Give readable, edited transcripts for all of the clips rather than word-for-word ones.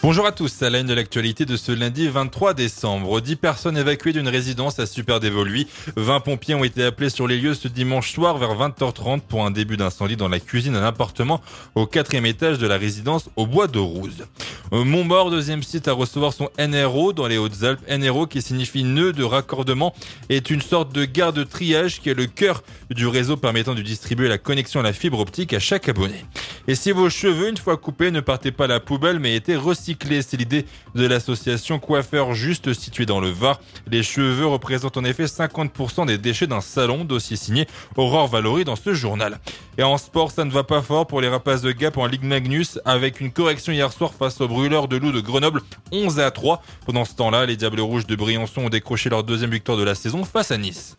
Bonjour à tous, à la une de l'actualité de ce lundi 23 décembre. 10 personnes évacuées d'une résidence à Superdévoluy. 20 pompiers ont été appelés sur les lieux ce dimanche soir vers 20h30 pour un début d'incendie dans la cuisine d'un appartement au 4e étage de la résidence au Bois de Rouze. Montmort, deuxième site à recevoir son NRO dans les Hautes-Alpes. NRO qui signifie nœud de raccordement est une sorte de gare de triage qui est le cœur du réseau permettant de distribuer la connexion à la fibre optique à chaque abonné. Et si vos cheveux, une fois coupés, ne partez pas à la poubelle mais étaient recyclés, c'est l'idée de l'association Coiffeur Juste située dans le Var. Les cheveux représentent en effet 50% des déchets d'un salon, dossier signé Aurore Valory dans ce journal. Et en sport, ça ne va pas fort pour les Rapaces de Gap en Ligue Magnus avec une correction hier soir face aux Brûleurs de Loup de Grenoble, 11-3. Pendant ce temps-là, les Diables Rouges de Briançon ont décroché leur deuxième victoire de la saison face à Nice.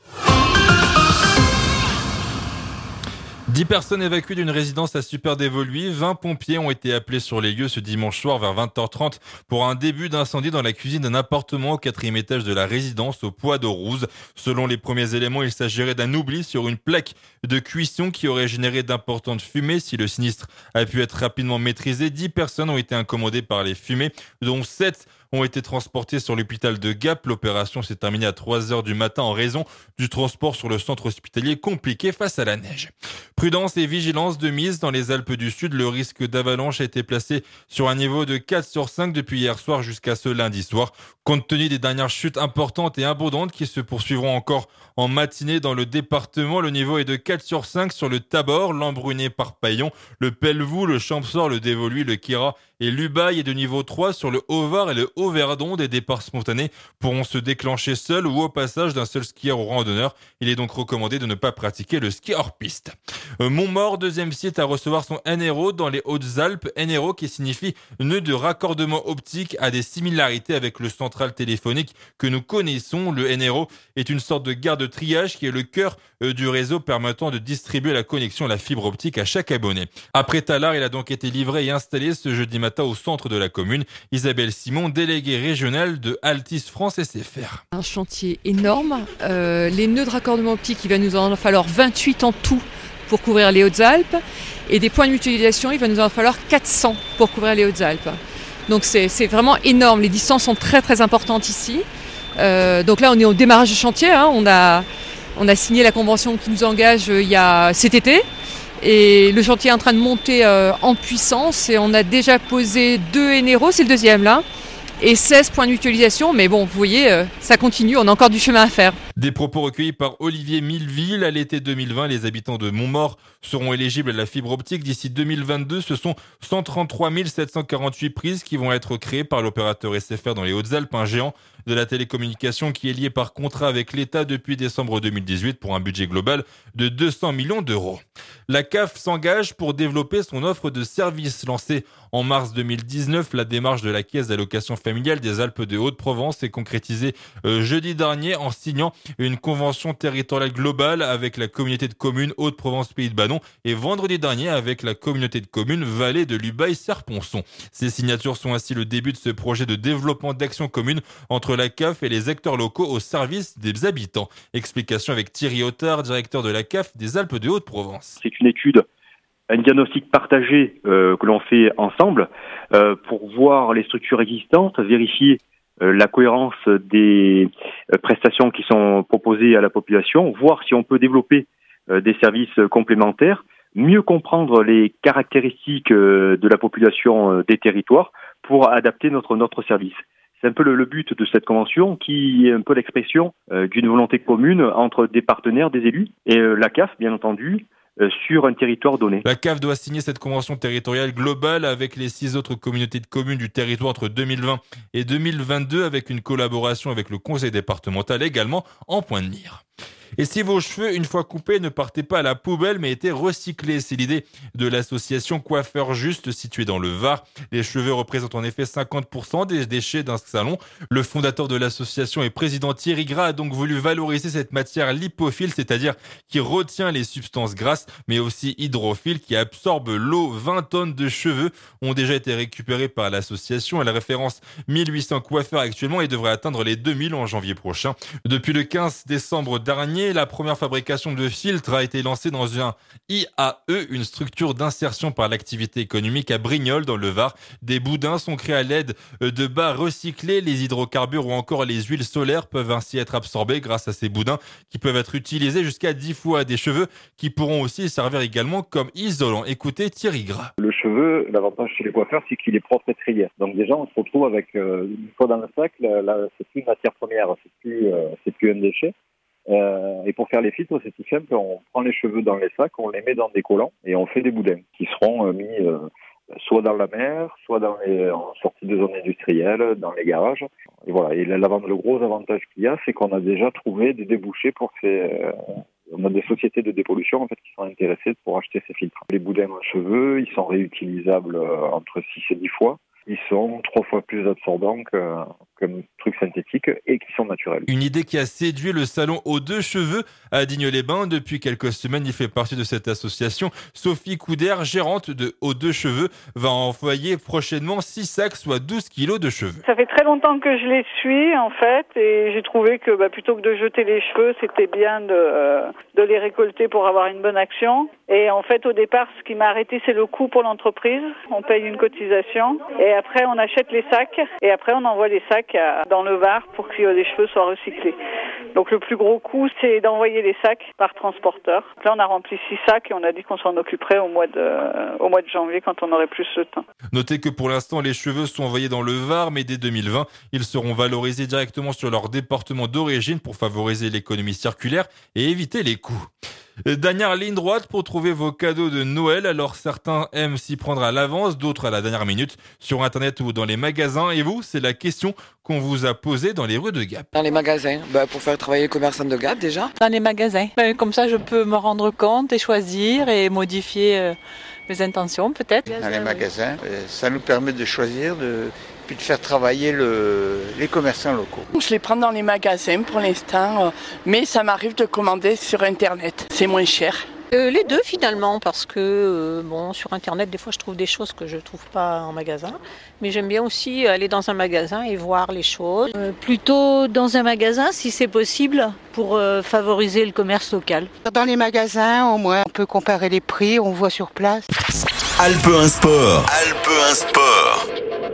10 personnes évacuées d'une résidence à Superdévoluy. 20 pompiers ont été appelés sur les lieux ce dimanche soir vers 20h30 pour un début d'incendie dans la cuisine d'un appartement au 4e étage de la résidence au Bois de Rouze. Selon les premiers éléments, il s'agirait d'un oubli sur une plaque de cuisson qui aurait généré d'importantes fumées. Si le sinistre a pu être rapidement maîtrisé, 10 personnes ont été incommodées par les fumées, dont 7 ont été transportés sur l'hôpital de Gap. L'opération s'est terminée à 3h du matin en raison du transport sur le centre hospitalier compliqué face à la neige. Prudence et vigilance de mise dans les Alpes du Sud. Le risque d'avalanche a été placé sur un niveau de 4 sur 5 depuis hier soir jusqu'à ce lundi soir. Compte tenu des dernières chutes importantes et abondantes qui se poursuivront encore en matinée dans le département, le niveau est de 4 sur 5 sur le Tabor, l'Embruné par Paillon, le Pelvoux, le Champsaur, le Dévoluy, le Queyras et l'Ubaye, et de niveau 3 sur le Haut-Var et le Haut-Verdon. Des départs spontanés pourront se déclencher seuls ou au passage d'un seul skieur ou randonneur. Il est donc recommandé de ne pas pratiquer le ski hors piste. Montmort, deuxième site à recevoir son NRO dans les Hautes-Alpes. NRO qui signifie nœud de raccordement optique, a des similarités avec le central téléphonique que nous connaissons. Le NRO est une sorte de gare de triage qui est le cœur du réseau permettant de distribuer la connexion à la fibre optique à chaque abonné. Après Tallard, il a donc été livré et installé ce jeudi matin au centre de la commune. Isabelle Simon, déléguée régionale de Altis France SFR. Un chantier énorme. Les nœuds de raccordement optique, il va nous en falloir 28 en tout pour couvrir les Hautes-Alpes. Et des points de mutualisation, il va nous en falloir 400 pour couvrir les Hautes-Alpes. Donc c'est vraiment énorme. Les distances sont très très importantes ici. Donc là, on est au démarrage du chantier. On a signé la convention qui nous engage il y a cet été. Et le chantier est en train de monter en puissance. Et on a déjà posé 2 NRO, c'est le deuxième là. Et 16 points de mutualisation, mais bon, vous voyez, ça continue, on a encore du chemin à faire. Des propos recueillis par Olivier Milleville. À l'été 2020, les habitants de Montmort seront éligibles à la fibre optique. D'ici 2022, ce sont 133 748 prises qui vont être créées par l'opérateur SFR dans les Hautes-Alpes, un géant de la télécommunication qui est lié par contrat avec l'État depuis décembre 2018 pour un budget global de 200 millions d'euros. La CAF s'engage pour développer son offre de services. Lancée en mars 2019, la démarche de la Caisse d'allocation familiale des Alpes de Haute-Provence est concrétisée jeudi dernier en signant une convention territoriale globale avec la communauté de communes Haute-Provence-Pays de Bânon et vendredi dernier avec la communauté de communes Vallée de l'Ubaye-Serponçon. Ces signatures sont ainsi le début de ce projet de développement d'action commune entre la CAF et les acteurs locaux au service des habitants. Explication avec Thierry Ottard, directeur de la CAF des Alpes de Haute-Provence. C'est une étude, un diagnostic partagé que l'on fait ensemble pour voir les structures existantes, vérifier la cohérence des prestations qui sont proposées à la population, voir si on peut développer des services complémentaires, mieux comprendre les caractéristiques de la population des territoires pour adapter notre service. C'est un peu le but de cette convention qui est un peu l'expression d'une volonté commune entre des partenaires, des élus et la CAF, bien entendu, sur un territoire donné. La CAF doit signer cette convention territoriale globale avec les 6 autres communautés de communes du territoire entre 2020 et 2022 avec une collaboration avec le conseil départemental également en point de mire. Et si vos cheveux, une fois coupés, ne partaient pas à la poubelle mais étaient recyclés, c'est l'idée de l'association Coiffeur Juste située dans le Var. Les cheveux représentent en effet 50% des déchets d'un salon. Le fondateur de l'association et président Thierry Gras a donc voulu valoriser cette matière lipophile, c'est-à-dire qui retient les substances grasses mais aussi hydrophile, qui absorbe l'eau. 20 tonnes de cheveux ont déjà été récupérés par l'association. Elle référence 1800 coiffeurs actuellement et devrait atteindre les 2000 en janvier prochain. Depuis le 15 décembre dernier, dernier, la première fabrication de filtres a été lancée dans un IAE, une structure d'insertion par l'activité économique à Brignoles dans le Var. Des boudins sont créés à l'aide de bas recyclés. Les hydrocarbures ou encore les huiles solaires peuvent ainsi être absorbés grâce à ces boudins qui peuvent être utilisés jusqu'à 10 fois des cheveux qui pourront aussi servir également comme isolant. Écoutez Thierry Gras. Le cheveu, l'avantage chez les coiffeurs, c'est qu'il est propre et trié. Donc déjà, on se retrouve avec une fois dans le sac, là, c'est plus une matière première, c'est plus un déchet. Et pour faire les filtres, c'est tout simple. On prend les cheveux dans les sacs, on les met dans des collants et on fait des boudins qui seront mis soit dans la mer, soit en sortie de zones industrielles, dans les garages. Et voilà. Et le gros avantage qu'il y a, c'est qu'on a déjà trouvé des débouchés pour on a des sociétés de dépollution en fait qui sont intéressées pour acheter ces filtres. Les boudins en cheveux, ils sont réutilisables entre 6 et 10 fois. Ils sont 3 fois plus absorbants qu'un truc synthétique et qui sont naturels. Une idée qui a séduit le salon aux deux cheveux à Digne-les-Bains. Depuis quelques semaines, il fait partie de cette association. Sophie Couder, gérante de Aux deux cheveux, va envoyer prochainement 6 sacs, soit 12 kilos de cheveux. Ça fait très longtemps que je les suis, en fait, et j'ai trouvé que plutôt que de jeter les cheveux, c'était bien de les récolter pour avoir une bonne action. Et en fait, au départ, ce qui m'a arrêté, c'est le coût pour l'entreprise. On paye une cotisation. Et après, on achète les sacs. Et après, on envoie les sacs dans le Var pour que les cheveux soient recyclés. Donc, le plus gros coût, c'est d'envoyer les sacs par transporteur. Là, on a rempli 6 sacs et on a dit qu'on s'en occuperait au mois de janvier quand on aurait plus de temps. Notez que pour l'instant, les cheveux sont envoyés dans le Var, mais dès 2020, ils seront valorisés directement sur leur département d'origine pour favoriser l'économie circulaire et éviter les coûts. Dernière ligne droite pour trouver vos cadeaux de Noël. Alors certains aiment s'y prendre à l'avance, d'autres à la dernière minute sur Internet ou dans les magasins. Et vous, c'est la question qu'on vous a posée dans les rues de Gap. Dans les magasins, pour faire travailler les commerçants de Gap déjà. Dans les magasins, comme ça je peux me rendre compte et choisir et modifier mes intentions peut-être. Dans les magasins, ça nous permet de choisir, puis de faire travailler les commerçants locaux. Je les prends dans les magasins pour l'instant, mais ça m'arrive de commander sur Internet. C'est moins cher. Les deux finalement, parce que sur Internet, des fois je trouve des choses que je ne trouve pas en magasin. Mais j'aime bien aussi aller dans un magasin et voir les choses. Plutôt dans un magasin si c'est possible, pour favoriser le commerce local. Dans les magasins, au moins, on peut comparer les prix, on voit sur place. Alpe 1 Sport. Alpe 1 Sport.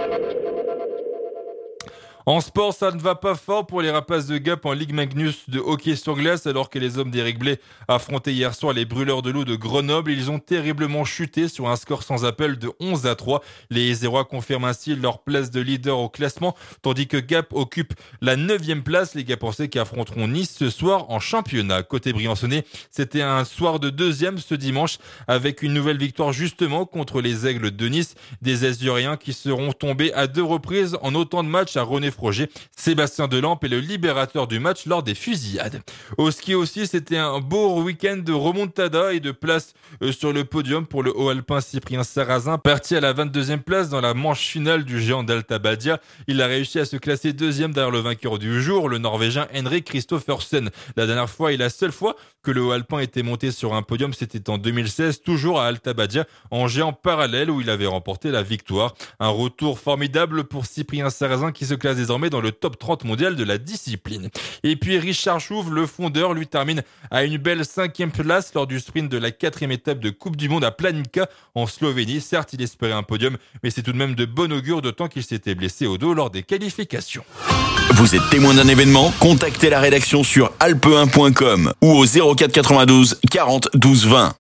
En sport, ça ne va pas fort pour les Rapaces de Gap en Ligue Magnus de hockey sur glace, alors que les hommes d'Éric Blais affrontaient hier soir les Brûleurs de Loup de Grenoble. Ils ont terriblement chuté sur un score sans appel de 11-3. Les Isérois confirment ainsi leur place de leader au classement, tandis que Gap occupe la 9e place. Les Gapençais qui affronteront Nice ce soir en championnat. Côté Briançonnais, c'était un soir de 2e ce dimanche, avec une nouvelle victoire justement contre les Aigles de Nice. Des Azuriens qui seront tombés à 2 reprises en autant de matchs à René Froger. Sébastien Delampe est le libérateur du match lors des fusillades. Au ski aussi, c'était un beau week-end de remontada et de place sur le podium pour le haut alpin Cyprien Sarrazin, parti à la 22e place dans la manche finale du géant d'Alta Badia. Il a réussi à se classer 2e derrière le vainqueur du jour, le Norvégien Henrik Kristoffersen. La dernière fois et la seule fois que le haut alpin était monté sur un podium, c'était en 2016, toujours à Alta Badia, en géant parallèle où il avait remporté la victoire. Un retour formidable pour Cyprien Sarrazin qui se classe désormais dans le top 30 mondial de la discipline. Et puis Richard Chouve, le fondeur, lui termine à une belle 5e place lors du sprint de la 4e étape de Coupe du Monde à Planica en Slovénie. Certes, il espérait un podium, mais c'est tout de même de bon augure, d'autant qu'il s'était blessé au dos lors des qualifications. Vous êtes témoin d'un événement? Contactez la rédaction sur alpe1.com ou au 04 92 40 12 20.